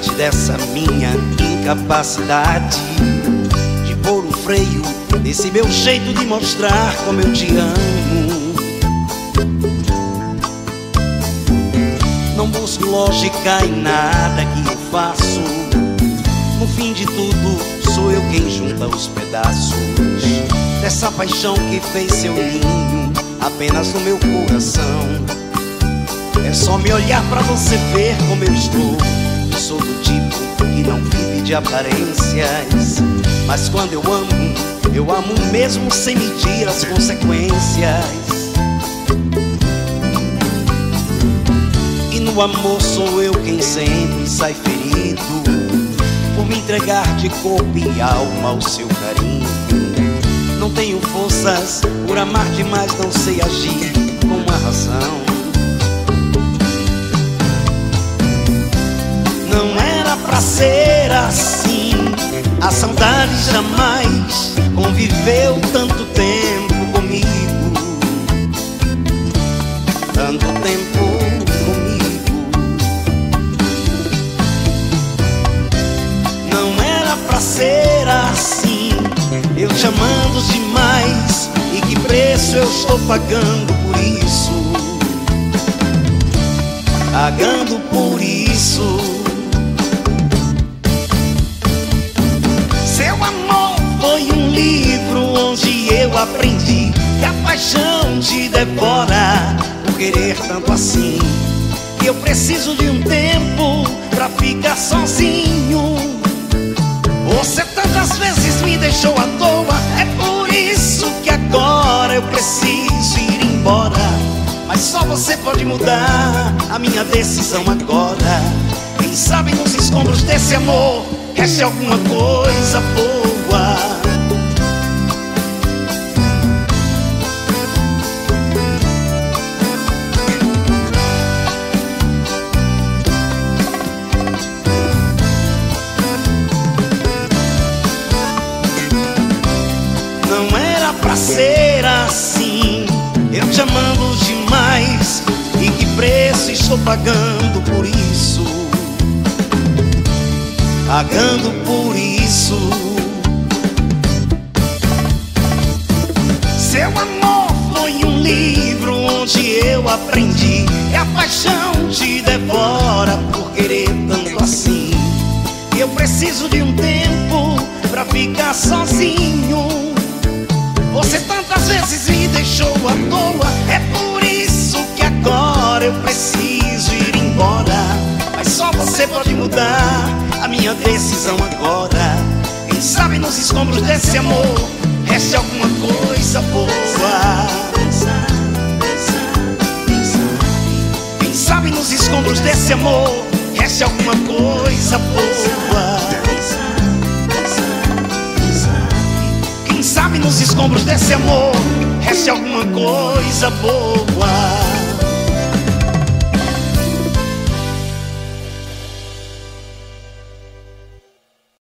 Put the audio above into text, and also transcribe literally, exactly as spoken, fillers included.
diante dessa minha incapacidade de pôr um freio nesse meu jeito de mostrar como eu te amo. Não busco lógica em nada que eu faço. No fim de tudo, sou eu quem junta os pedaços dessa paixão que fez seu ninho apenas no meu coração. É só me olhar pra você ver como eu estou. Eu sou do tipo que não vive de aparências, mas quando eu amo, eu amo mesmo sem medir as consequências. E no amor sou eu quem sempre sai ferido por me entregar de corpo e alma ao seu carinho. Não tenho forças por amar demais, não sei agir com a razão. Não era pra ser assim, a saudade jamais conviveu tanto tempo comigo. Tanto tempo comigo. Não era pra ser assim, eu te amando demais. E que preço eu estou pagando por isso? Pagando por isso. Seu amor foi um livro onde eu aprendi que a paixão te devora por querer tanto assim. Que eu preciso de um tempo pra ficar sozinho. Você tantas vezes me deixou à toa, é por isso que agora eu preciso ir embora. Mas só você pode mudar a minha decisão agora. Quem sabe nos escombros desse amor reste alguma coisa boa. Não era pra ser assim, eu te amando demais. E que preço estou pagando por isso? Pagando por isso. Seu amor foi um livro onde eu aprendi que a paixão te devora por querer tanto assim. E eu preciso de um tempo pra ficar sozinho. Você tantas vezes me deixou à toa, é por isso que agora eu preciso ir embora. Mas só você pode mudar a minha decisão agora. Quem sabe nos escombros desse amor reste alguma coisa boa. Quem sabe nos escombros desse amor reste alguma coisa boa. Quem sabe nos escombros desse amor reste alguma coisa boa.